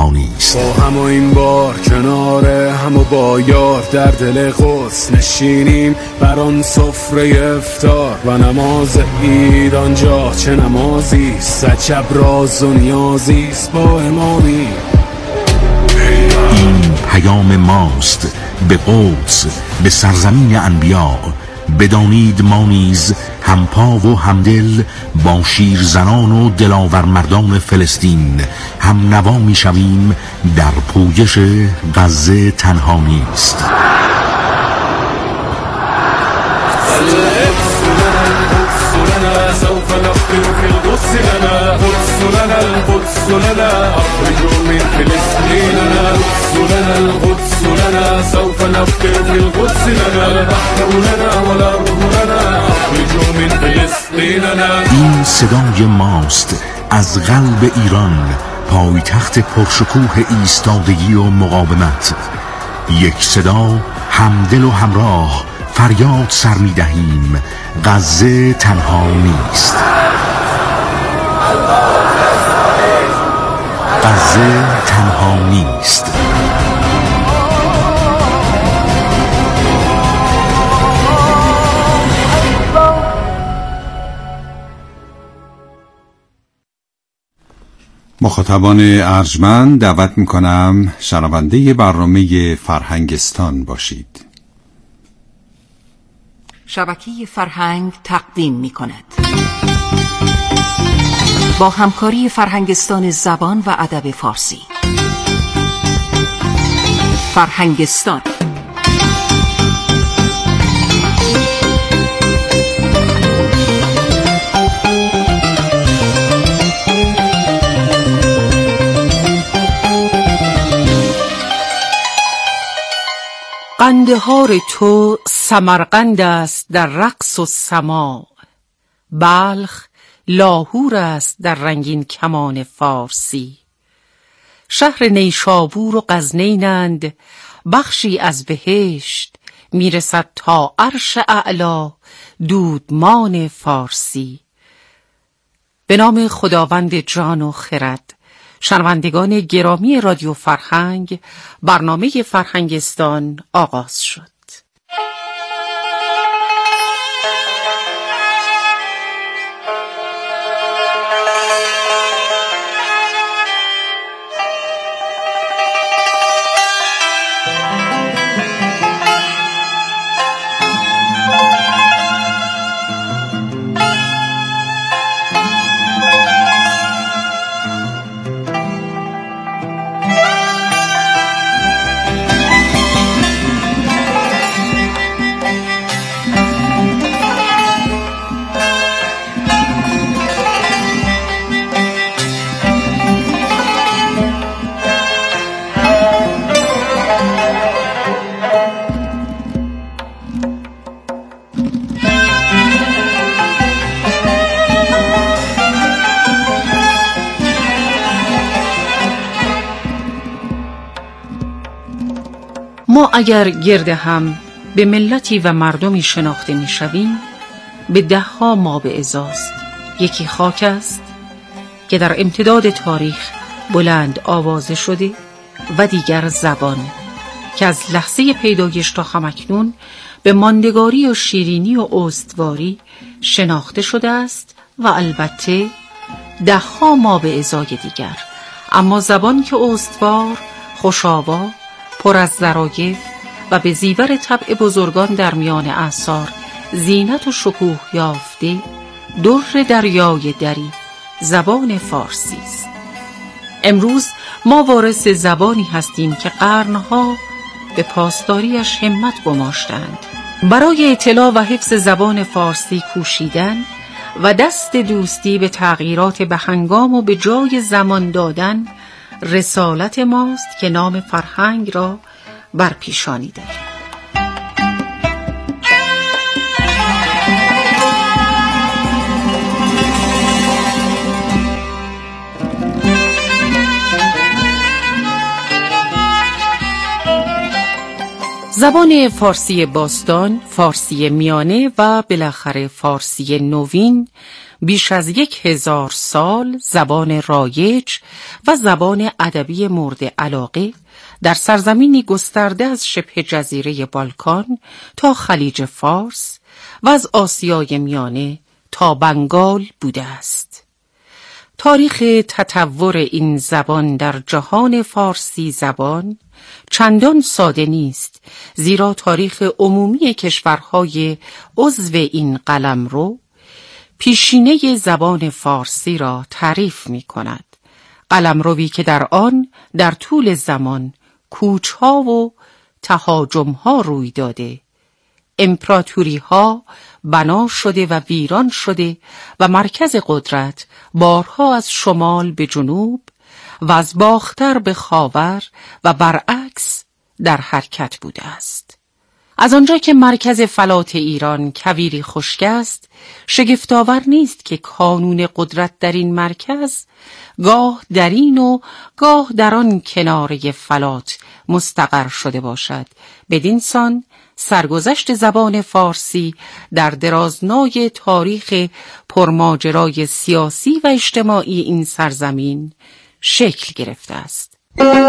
تنها نیست. با هم و این بار کنار هم و با یار در دل قدس نشینیم بر آن سفره افطار و نماز عید آنجا چه نمازی عجب راز و نیازیست با امامی. این پیام ماست به قدس، به سرزمین انبیا. بدانید ما نیز همپا و همدل با شیرزنان و دلاور مردان فلسطین هم نوا می شویم در پویش غزه تنها نیست. این صدای ماست از قلب ایران، پایتخت پرشکوه ایستادگی و مقاومت. یک صدا، همدل و همراه، فریاد سر می دهیم غزه تنها نیست. غزه تنها نیست. مخاطبان ارجمند دعوت میکنم شنونده برنامه فرهنگستان باشید. شبکه فرهنگ تقدیم میکند با همکاری فرهنگستان زبان و ادب فارسی. فرهنگستان قندهار تو سمرقند است در رقص و سماع، بلخ لاهور است در رنگین کمان فارسی. شهر نیشابور و غزنینند بخشی از بهشت، میرسد تا عرش اعلی دودمان فارسی. به نام خداوند جان و خرد. شنوندگان گرامی رادیو فرهنگ، برنامه فرهنگستان آغاز شد. ما اگر گرد هم به ملتی و مردمی شناخته می شویم، به 10 مابع ازاست. یکی خاک است که در امتداد تاریخ بلند آوازه شده و دیگر زبان که از لحظه پیدایش تا همکنون به ماندگاری و شیرینی و استواری شناخته شده است و البته 10 مابع ازای دیگر. اما زبان که استوار، خوش‌آوا، پر از ظرایف و به زیور طبع بزرگان در میان اعصار زینت و شکوه یافته، در دریای دری زبان فارسی است. امروز ما وارث زبانی هستیم که قرنها به پاسداریش همت گماشتند. برای اطلاع و حفظ زبان فارسی کوشیدن و دست دوستی به تغییرات بهنگام و به جای زمان دادن رسالت ماست که نام فرهنگ را برپیشانی داریم. زبان فارسی باستان، فارسی میانه و بالاخره فارسی نوین بیش از 1000 سال زبان رایج و زبان ادبی مورد علاقه در سرزمینی گسترده از شبه جزیره بالکان تا خلیج فارس و از آسیای میانه تا بنگال بوده است. تاریخ تطور این زبان در جهان فارسی زبان چندان ساده نیست، زیرا تاریخ عمومی کشورهای عضو این قلمرو پیشینه زبان فارسی را تعریف می کند. قلمروی که در آن در طول زمان کوچها و تهاجمها روی داده، امپراتوری ها بنا شده و ویران شده و مرکز قدرت بارها از شمال به جنوب و از باختر به خاور و برعکس در حرکت بوده است. از آنجا که مرکز فلات ایران کویری خشک است، شگفت‌آور نیست که کانون قدرت در این مرکز گاه در این و گاه در آن کناره فلات مستقر شده باشد. بدین سان سرگذشت زبان فارسی در درازنای تاریخ پرماجرای سیاسی و اجتماعی این سرزمین شکل گرفته است.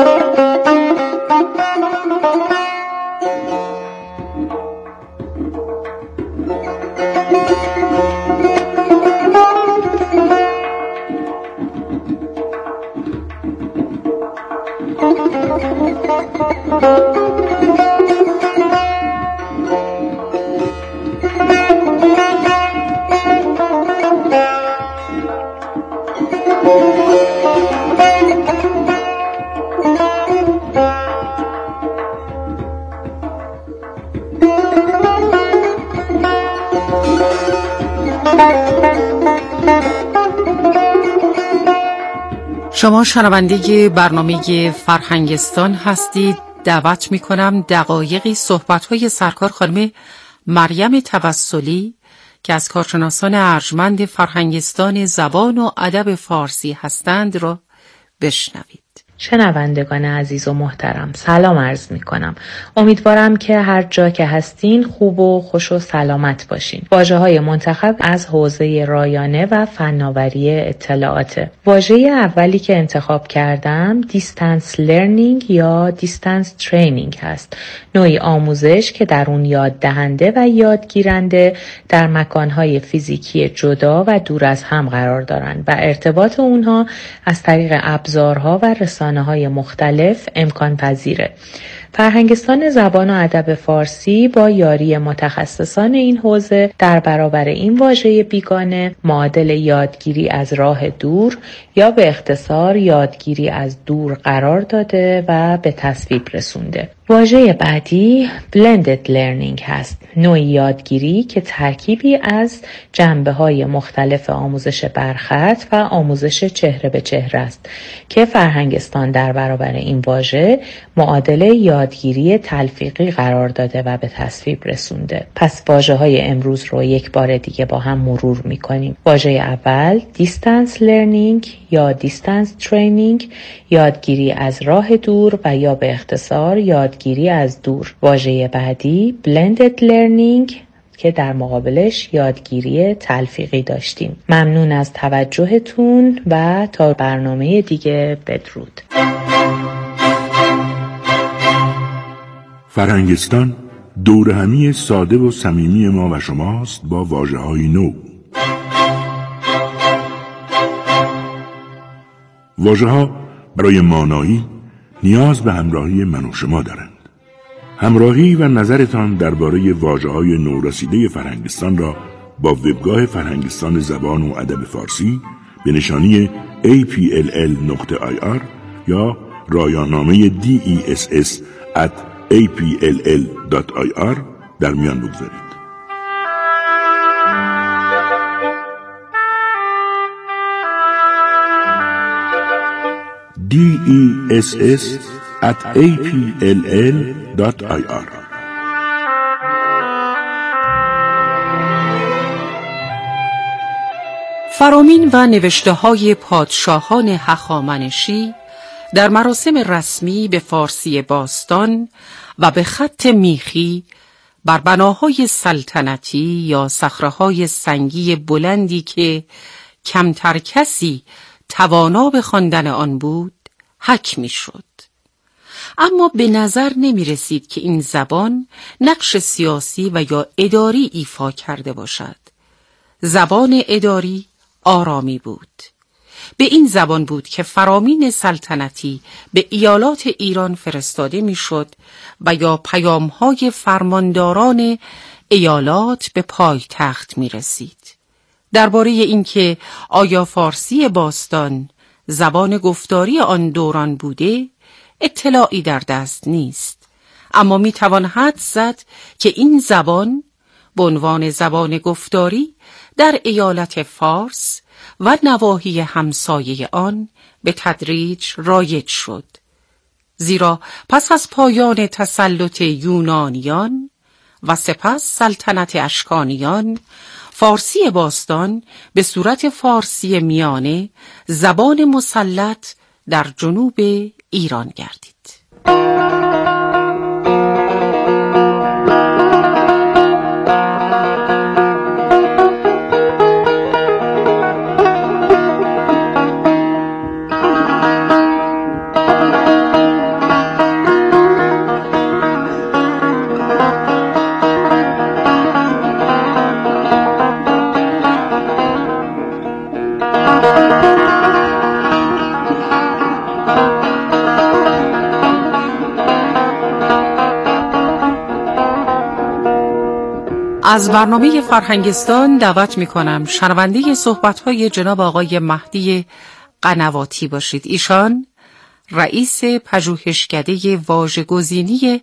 شما شنونده برنامه فرهنگستان هستید. دعوت می کنم دقایقی صحبت‌های سرکار خانم مریم توسلی که از کارشناسان ارجمند فرهنگستان زبان و ادب فارسی هستند را بشنوید. شنوندگان عزیز و محترم، سلام عرض می کنم. امیدوارم که هر جا که هستین خوب و خوش و سلامت باشین. واژه‌های منتخب از حوزه رایانه و فناوری اطلاعات. واژه اولی که انتخاب کردم دیستنس لرنینگ یا دیستنس ترینینگ هست. نوعی آموزش که در اون یاد دهنده و یادگیرنده در مکانهای فیزیکی جدا و دور از هم قرار دارند و ارتباط اونها از طریق ابزارها و رسانه‌های مختلف امکان پذیره. فرهنگستان زبان و ادب فارسی با یاری متخصصان این حوزه در برابر این واژه بیگانه معادل یادگیری از راه دور یا به اختصار یادگیری از دور قرار داده و به تصویب رسونده. واژه بعدی blended learning هست، نوعی یادگیری که ترکیبی از جنبه‌های مختلف آموزش برخط و آموزش چهره به چهره است که فرهنگستان در برابر این واژه معادل یادگیری تلفیقی قرار داده و به تصویب رسونده. پس واژه‌های امروز رو یک بار دیگه با هم مرور می‌کنیم. واژه اول distance learning یا distance training، یادگیری از راه دور و یا به اختصار یادگیری از دور. واژه بعدی blended learning که در مقابلش یادگیری تلفیقی داشتیم. ممنون از توجهتون و تا برنامه دیگه بدرود. فرهنگستان دور همی ساده و صمیمی ما و شماست با واژه‌های نو. واژه‌ها برای مانایی نیاز به همراهی من و شما دارند. همراهی و نظرتان درباره واژه‌های نورسیده فرهنگستان را با وبگاه فرهنگستان زبان و ادب فارسی به نشانی apll.ir یا رایانامه DESS@apll.ir در میان بگذارید. DESS@apll.ir. فرامین و نوشته‌های پادشاهان هخامنشی در مراسم رسمی به فارسی باستان و به خط میخی بر بناهای سلطنتی یا صخره‌های سنگی بلندی که کمتر کسی توانا به خواندن آن بود حک می‌شد. اما به نظر نمی رسید که این زبان نقش سیاسی و یا اداری ایفا کرده باشد. زبان اداری آرامی بود. به این زبان بود که فرامین سلطنتی به ایالات ایران فرستاده می شد و یا پیامهای فرمانداران ایالات به پایتخت می رسید. درباره اینکه آیا فارسی باستان زبان گفتاری آن دوران بوده، اطلاعی در دست نیست، اما می توان حدس زد که این زبان به عنوان زبان گفتاری در ایالت فارس و نواحی همسایه آن به تدریج رایج شد. زیرا پس از پایان تسلط یونانیان و سپس سلطنت اشکانیان، فارسی باستان به صورت فارسی میانه زبان مسلط در جنوب ایران گردید. از برنامه فرهنگستان دعوت می‌کنم شنونده صحبت‌های جناب آقای مهدی قنواتی باشید. ایشان رئیس پژوهشکده واژه‌گزینی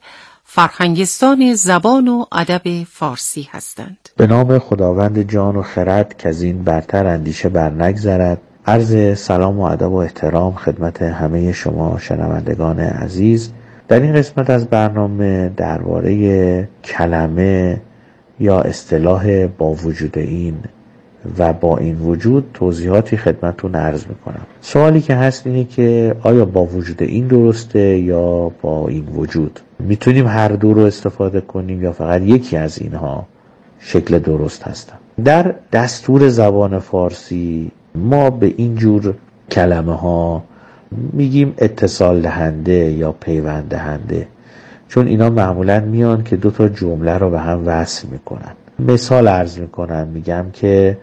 فرهنگستان زبان و ادب فارسی هستند. به نام خداوند جان و خرد که از این برتر اندیشه بر نگذرد. عرض سلام و ادب و احترام خدمت همه شما شنوندگان عزیز. در این قسمت از برنامه درباره کلمه یا اصطلاح با وجود این و با این وجود توضیحاتی خدمتتون عرض میکنم. سوالی که هست اینه که آیا با وجود این درسته یا با این وجود؟ میتونیم هر دو رو استفاده کنیم یا فقط یکی از اینها شکل درست هستن؟ در دستور زبان فارسی ما به این جور کلمه ها میگیم اتصال دهنده یا پیوند دهنده، چون اینا معمولاً میان که دو تا جمله رو به هم وصل میکنن. مثال عرض میکنم، میگم که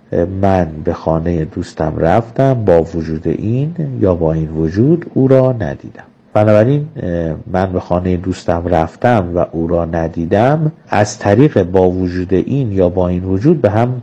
من به خانه دوستم رفتم، با وجود این یا با این وجود او را ندیدم. بنابراین من به خانه دوستم رفتم و او را ندیدم از طریق با وجود این یا با این وجود به هم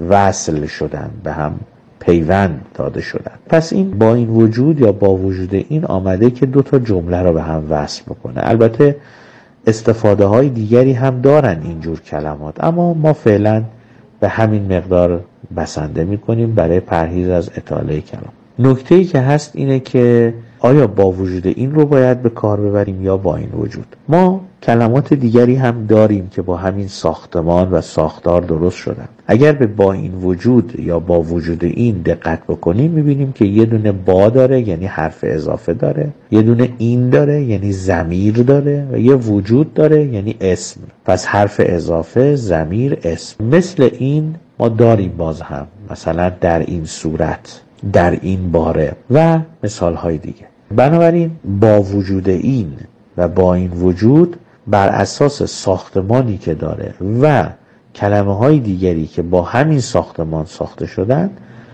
وصل شدن، به هم پیوند داده شدن. پس این با این وجود یا با وجود این آمده که دو تا جمله رو به هم وصل بکنه. البته استفاده های دیگری هم دارن اینجور کلمات، اما ما فعلا به همین مقدار بسنده میکنیم برای پرهیز از اطاله کلام. نکته‌ای که هست اینه که آیا با وجود این رو باید به کار ببریم یا با این وجود؟ ما کلمات دیگری هم داریم که با همین ساختمان و ساختار درست شدن. اگر به با این وجود یا با وجود این دقت بکنیم میبینیم که یه دونه با داره یعنی حرف اضافه داره، یه دونه این داره یعنی ضمیر داره و یه وجود داره یعنی اسم. پس حرف اضافه، ضمیر، اسم. مثل این ما داریم باز هم، مثلا در این صورت، در این باره و مثال های دیگه. بنابراین با وجود این و با این وجود بر اساس ساختمانی که داره و کلمه های دیگری که با همین ساختمان ساخته شدن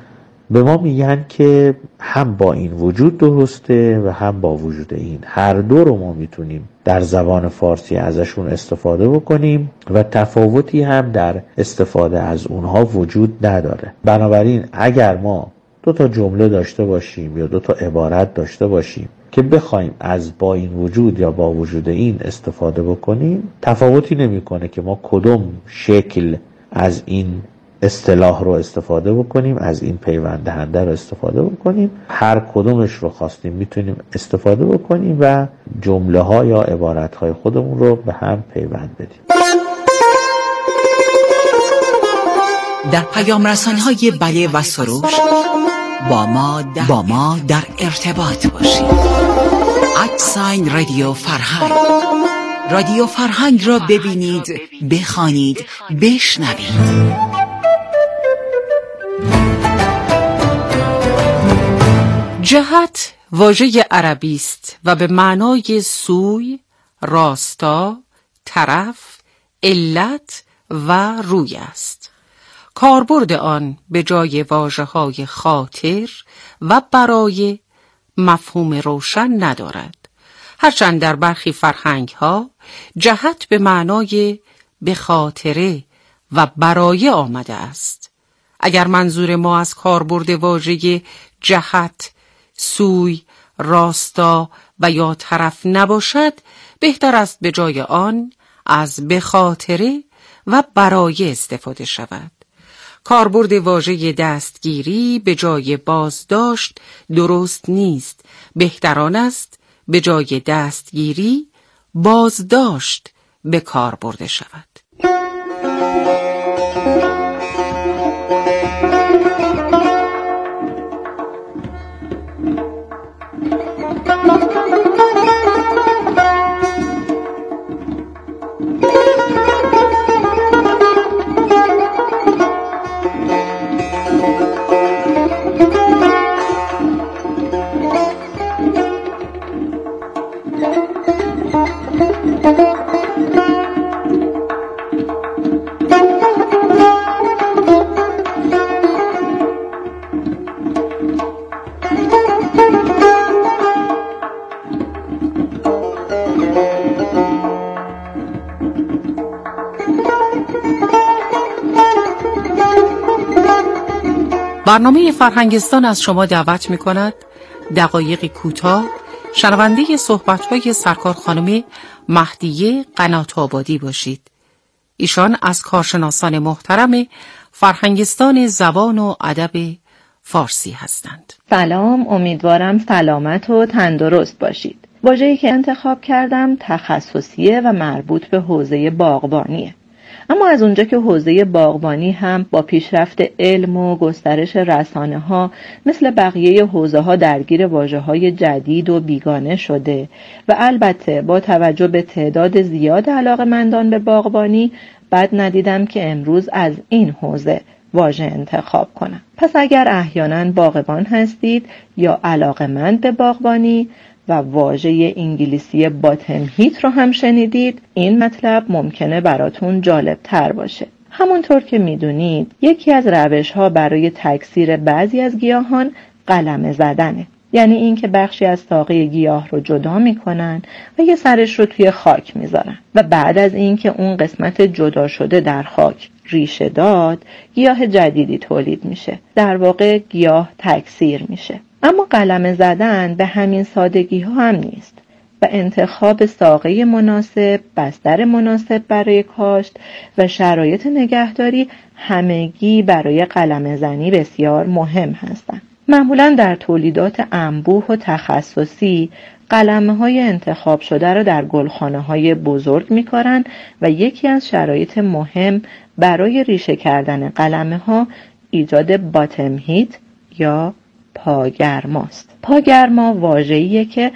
به ما میگن که هم با این وجود درسته و هم با وجود این. هر دو رو ما میتونیم در زبان فارسی ازشون استفاده بکنیم و تفاوتی هم در استفاده از اونها وجود نداره. بنابراین اگر ما دو تا جمله داشته باشیم یا دو تا عبارت داشته باشیم که بخوایم از با این وجود یا با وجود این استفاده بکنیم، تفاوتی نمیکنه که ما کدوم شکل از این اصطلاح رو استفاده بکنیم، از این پیوند دهنده رو استفاده بکنیم. هر کدومش رو خواستیم میتونیم استفاده بکنیم و جمله ها یا عبارت های خودمون رو به هم پیوند بدیم. در پیام رسان‌های بله و سروش با ما در ارتباط باشید. @ رادیو فرهنگ رادیو فرهنگ را ببینید، بخوانید، بشنوید. جهت واژه عربی است و به معنای سوی، راستا، طرف، علت و روی است. کاربرد آن به جای واژه‌های خاطر و برای مفهوم روشن ندارد، هرچند در برخی فرهنگ‌ها جهت به معنای به خاطره و برای آمده است. اگر منظور ما از کاربرد واژه جهت سوی، راستا و یا طرف نباشد، بهتر است به جای آن از به خاطره و برای استفاده شود. کاربرد واژه دستگیری به جای بازداشت درست نیست. بهتران است به جای دستگیری بازداشت به کار برده شود. برنامه فرهنگستان از شما دعوت می‌کند دقایقی کوتاه شنونده صحبت‌های سرکار خانم مهدیه قنات‌آبادی باشید. ایشان از کارشناسان محترم فرهنگستان زبان و ادب فارسی هستند. سلام، امیدوارم سلامت و تندرست باشید. واژه‌ای که انتخاب کردم تخصصیه و مربوط به حوزه باغبانیه. اما از اونجا که حوزه باغبانی هم با پیشرفت علم و گسترش رسانه‌ها مثل بقیه حوزه‌ها درگیر واژه‌های جدید و بیگانه شده و البته با توجه به تعداد زیاد علاقه‌مندان به باغبانی، بد ندیدم که امروز از این حوزه واژه انتخاب کنم. پس اگر احیانا باغبان هستید یا علاقه‌مند به باغبانی و واژه انگلیسی باتم هیت رو هم شنیدید، این مطلب ممکنه براتون جالب تر باشه. همونطور که میدونید یکی از روش‌ها برای تکثیر بعضی از گیاهان قلمه زدنه. یعنی این که بخشی از ساقه گیاه رو جدا میکنن و یه سرش رو توی خاک میذارن و بعد از این که اون قسمت جدا شده در خاک ریشه داد، گیاه جدیدی تولید میشه. در واقع گیاه تکثیر میشه. اما قلمه زدن به همین سادگی ها هم نیست و انتخاب ساقه مناسب، بستر مناسب برای کاشت و شرایط نگهداری همگی برای قلمه زنی بسیار مهم هستند. معمولا در تولیدات انبوه و تخصصی قلمه های انتخاب شده را در گلخانه های بزرگ می کارن و یکی از شرایط مهم برای ریشه کردن قلمه ها ایجاد باتم هیت یا پاگرماست. پاگرما واژه‌ایه که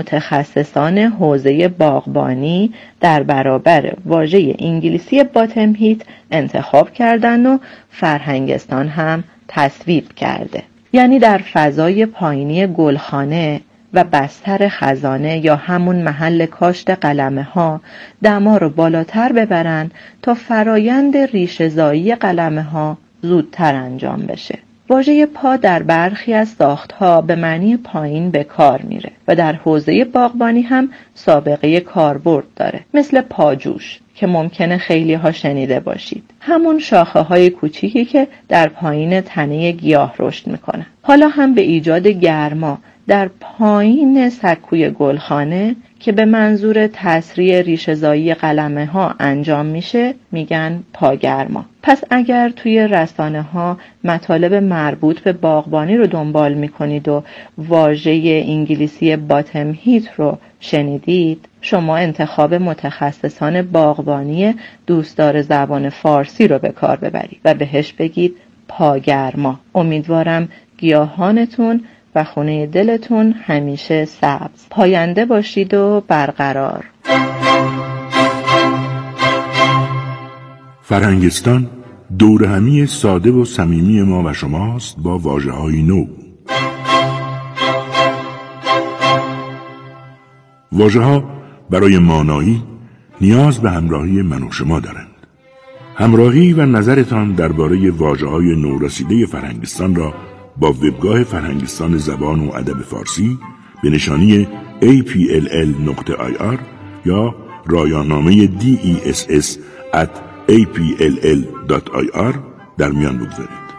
متخصصان حوزه باغبانی در برابر واژه انگلیسی باتم هیت انتخاب کردن و فرهنگستان هم تصویب کرده. یعنی در فضای پایینی گلخانه و بستر خزانه یا همون محل کاشت قلمه ها دما رو بالاتر ببرن تا فرایند ریشه‌زایی قلمه ها زودتر انجام بشه. واژه پا در برخی از ساختها به معنی پایین به کار میره و در حوزه باغبانی هم سابقه کاربرد داره، مثل پاجوش که ممکنه خیلی ها شنیده باشید. همون شاخه های کوچیکی که در پایین تنه گیاه رشد میکنه. حالا هم به ایجاد گرما در پایین سکوی گلخانه که به منظور تسریع ریشه‌زایی قلمه ها انجام میشه میگن پاگرما. پس اگر توی رسانه ها مطالب مربوط به باغبانی رو دنبال میکنید و واژه انگلیسی باتم هیت رو شنیدید، شما انتخاب متخصصان باغبانی دوستدار زبان فارسی رو به کار ببرید و بهش بگید پاگرما. امیدوارم گیاهانتون و خونه دلتون همیشه سبز، پاینده باشید و برقرار. فرهنگستان دورهمی ساده و صمیمی ما و شماست با واژه‌های نو. واژه‌ها برای مانایی نیاز به همراهی من و شما دارند. همراهی و نظرتان درباره واژه‌های نورسیده فرهنگستان را با وبگاه فرهنگستان زبان و ادب فارسی به نشانی apll.ir یا رایانامه DESS@apll.ir در میان بگذارید.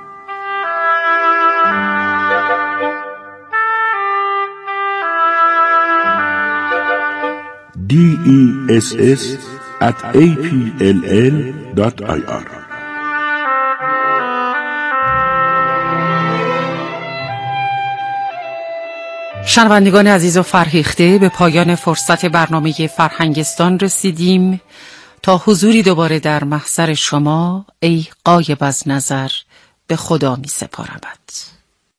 DESS@apll.ir. شنوندگان عزیز و فرهیخته، به پایان فرصت برنامه فرهنگستان رسیدیم. تا حضوری دوباره در محضر شما، ای غایب از نظر، به خدا می سپارمت.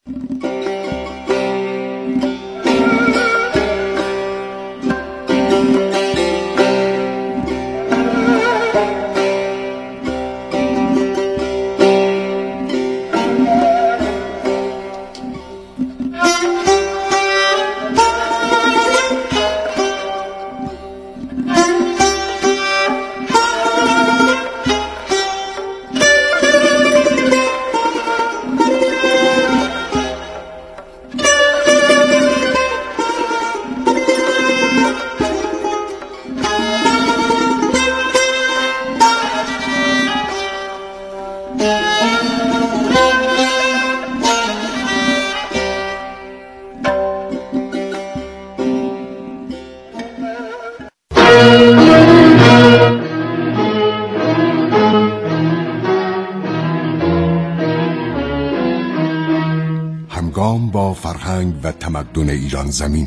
همگام با فرهنگ و تمدن ایران زمین.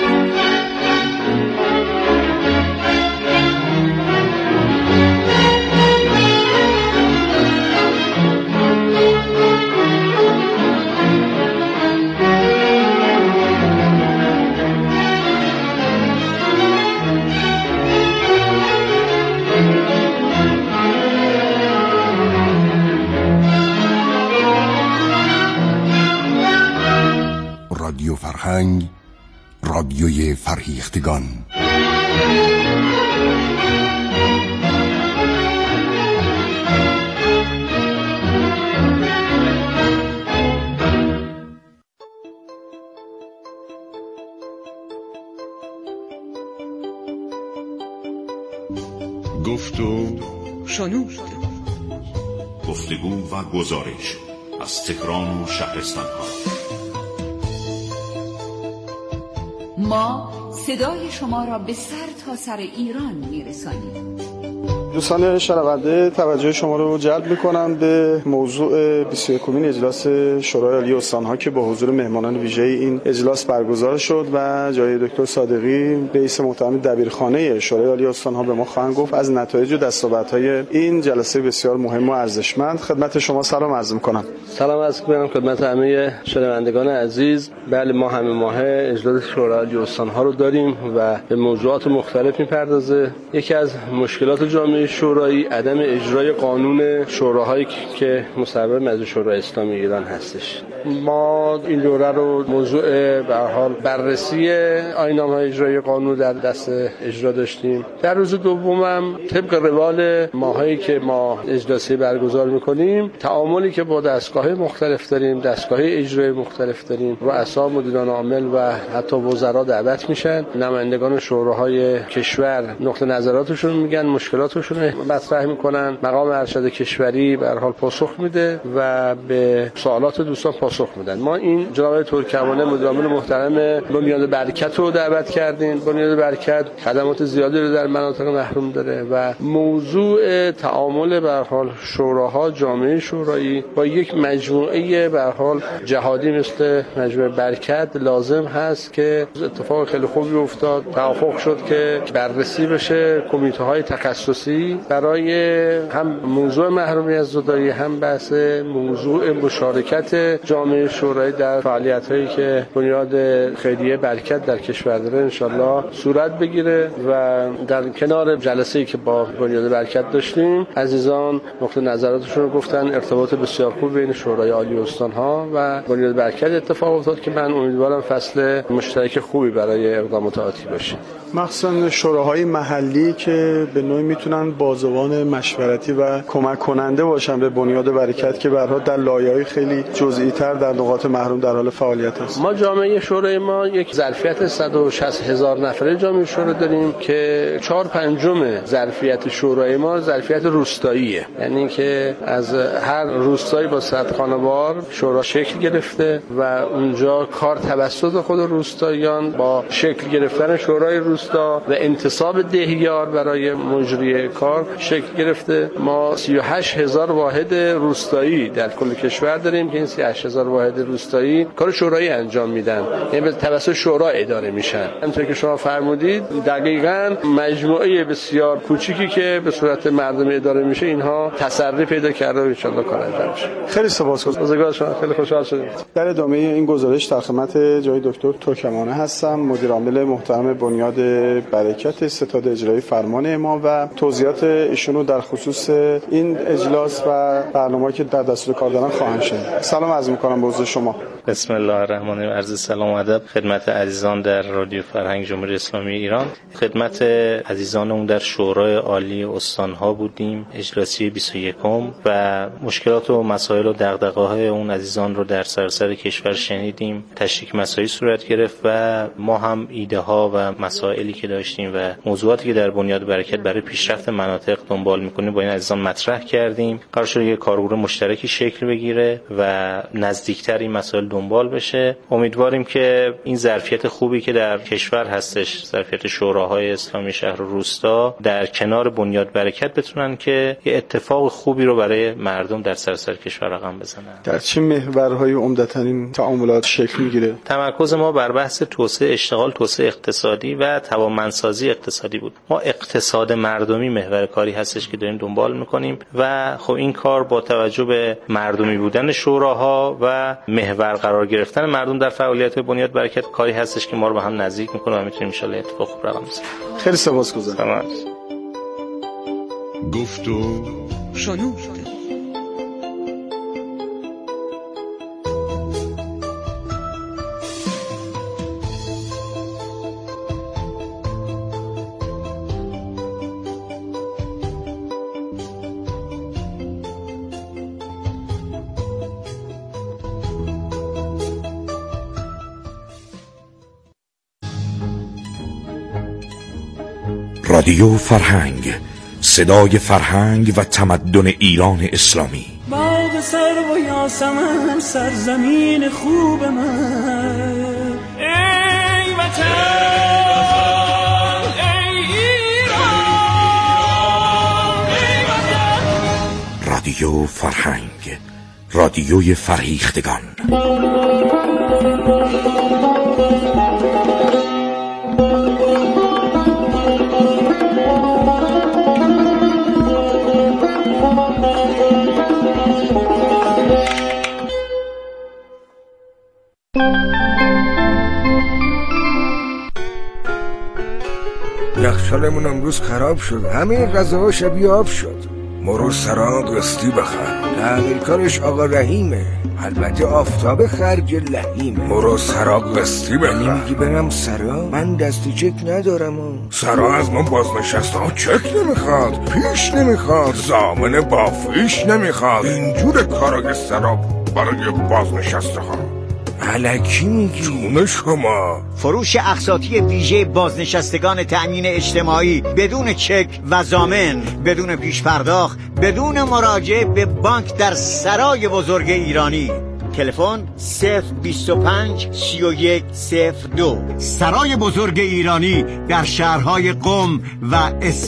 رادیو فرهنگ، رادیوی فرهیختگان. گفت و شنود، گفتگو و گزارش از تهران و شهرستان‌ها. ما صدای شما را به سر تا سر ایران میرسانیم. دوستان شنونده، توجه شما رو جلب میکنم به موضوع 21مین اجلاس شورای عالی استان‌ها که با حضور مهمانان ویژه این اجلاس برگزار شد و جای دکتر صادقی رئیس محترم دبیرخانه شورای عالی استان‌ها به ما خواهند گفت از نتایج و دستاوردهای این جلسه بسیار مهم و ارزشمند. خدمت شما سلام عرض میکنم. سلام عرض میکنم خدمت همه شنوندگان عزیز. بله، ما همه ماهه اجلاس شورای عالی استان‌ها رو داریم و به موضوعات مختلف میپردازه. یکی از مشکلات جامعه شورایی عدم اجرای قانون شوراهایی که مصوب مجلس شورای اسلامی ایران هستش. ما این دوره رو موضوع به هر حال بررسی آیین‌نامه‌های اجرایی قانون در دست اجرا داشتیم. در روز دومم طبق روال ماهایی که ما اجلاسی برگزار می‌کنیم، تعاملی که با دستگاه‌های مختلف داریم، دستگاه‌های اجرایی مختلف داریم، رؤسا، مدیران عامل و حتی وزرا دعوت میشن. نمایندگان شوراهای کشور نقطه نظراتشون میگن، مشکلاتشون مطرح میکنن. مقام ارشد کشوری به هر حال پاسخ میده و به سوالات دوستان پاسخ میدن. ما این جناب ترکمانه مدیر عامل محترم بنیاد برکت رو دعوت کردیم. بنیاد برکت خدمات زیادی رو در مناطق محروم داره و موضوع تعامل به هر حال شوراها، جامعه شورایی با یک مجموعه به هر حال جهادی مثل مجموعه برکت لازم هست که اتفاق خیلی خوبی افتاد. توافق شد که بررسی بشه، کمیته های تخصصی عالی برای هم موضوع محرومیت زدایی، هم بحث موضوع مشارکت جامعه شورایی در فعالیت‌هایی که بنیاد خیریه برکت در کشور داره انشالله صورت بگیره. و در کنار جلسه‌ای که با بنیاد برکت داشتیم، عزیزان نقطه نظراتشون رو گفتن. ارتباط بسیار خوب بین شورای عالی استان‌ها و بنیاد برکت اتفاق افتاد که من امیدوارم فصل مشترک خوبی برای اقدامات آتی باشه. مخصوصا شوراهای محلی که به نوعی میتونن بازوان مشورتی و کمک کننده باشن به بنیاد برکت که به هر حال در لایه‌های خیلی جزئی تر در نقاط محروم در حال فعالیت است. ما جامعه شورای ما یک ظرفیت 160,000 نفره جامعه شورا داریم که 4/5 ظرفیت شورای ما ظرفیت روستاییه، یعنی که از هر روستایی با 100 خانوار شورا شکل گرفته و اونجا کار توسط خود روستاییان با شکل گرفتن شورای روستا و انتصاب دهیار برای مجری کار شکل گرفته. ما 38,000 واحد روستایی در کل کشور داریم که این 38,000 واحد روستایی کار شورایی انجام میدن، یعنی به توسط شورا اداره میشن. همونطور که شما فرمودید دقیقاً مجموعه بسیار کوچیکی که به صورت مردمی اداره میشه اینها تسری پیدا کرده و ان شاءالله کار انجام میشه. خیلی سپاسگزارم. روزگار شما خیلی خوشحال شدم. در ادامه این گزارش در خدمت جناب دکتر ترکمانه هستم، مدیر عامل محترم بنیاد برکت ستاد اجرایی فرمان امام و توضیحات ایشونو در خصوص این اجلاس و برنامه‌ای که در دستور کار دارن خواهند شنید. سلام عرض می‌کنم به حضور شما. بسم الله الرحمن الرحیم. عرض سلام و ادب خدمت عزیزان در رادیو فرهنگ جمهوری اسلامی ایران. خدمت عزیزانمون در شورای عالی استان‌ها بودیم، اجلاسی 21 و مشکلات و مسائل و دغدغه‌های اون عزیزان رو در سراسر کشور شنیدیم. تشریک مسائلی صورت گرفت و ما هم ایده‌ها و مسائلی که داشتیم و موضوعاتی که در بنیاد برکت برای پیشرفت مناطق دنبال می‌کنیم با این عزیزان مطرح کردیم. قرار شد یک کارگروه مشترکی شکل بگیره و نزدیکتر این مسائل دنبال بشه. امیدواریم که این ظرفیت خوبی که در کشور هستش، ظرفیت شوراهای اسلامی شهر و روستا در کنار بنیاد برکت بتونن که یه اتفاق خوبی رو برای مردم در سراسر کشور رقم بزنن. در چه محورهای عمدتاً این تعاملات شکل میگیره؟ تمرکز ما بر بحث توسعه اشتغال، توسعه اقتصادی و توانمندسازی اقتصادی بود. ما اقتصاد مردمی محور کاری هستش که داریم دنبال میکنیم و خب این کار با توجه به مردمی بودن شوراها و محور قرار گرفتن مردم در فعالیت بنیاد برکت کاری هستش که ما رو به هم نزدیک میکنه و میتونیم ان شاء الله اتفاق خوب رقم بزنیم. خیلی سپاسگزارم. گفت و شنود. رادیو فرهنگ، صدای فرهنگ و تمدن ایران اسلامی. باغ سرو و یاسمن سرزمین خوب من، ای وطن ای ایران ای وطن. رادیو فرهنگ، رادیوی فرهیختگان. یخچالمون امروز خراب شد، همه غذاها شبیه آب شد. مرو سراغ قسطی بخر. تعمیرکارش آقا رحیمه، البته آفتاب خرج لحیمه. مرو سراغ قسطی بخر. یعنی میگی برم سرا؟ من دست چک ندارم. سرا از من بازنشسته ها چک نمیخواد، پیش نمیخواد، ضامن بافیش نمیخواد. اینجور کارای سرا برای بازنشسته ها. الکی میگی؟ جون شما. فروش اقساطی ویژه بازنشستگان تأمین اجتماعی بدون چک و ضامن، بدون پیش پرداخت، بدون مراجعه به بانک در سرای بزرگ ایرانی. تلفن 025 31 02. سرای بزرگ ایرانی در شهرهای قم و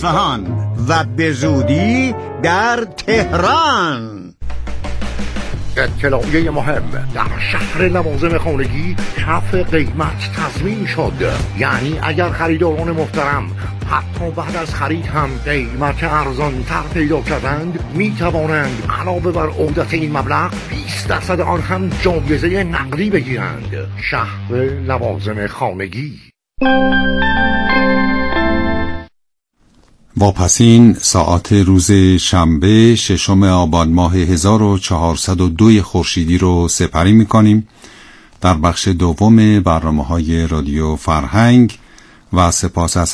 اصفهان و به زودی در تهران. اطلاعیه مهم: در شهر لوازم خانگی کف قیمت تضمین شد. یعنی اگر خریداران محترم حتی بعد از خرید هم قیمت ارزان‌تر پیدا کردند، می توانند علاوه بر عودت این مبلغ 20% آن هم جایزه نقدی بگیرند. شهر لوازم خانگی. واپسین ساعات روز شنبه 6 آبان ماه 1402 خورشیدی رو سپری می‌کنیم در بخش دوم برنامه‌های رادیو فرهنگ و سپاس از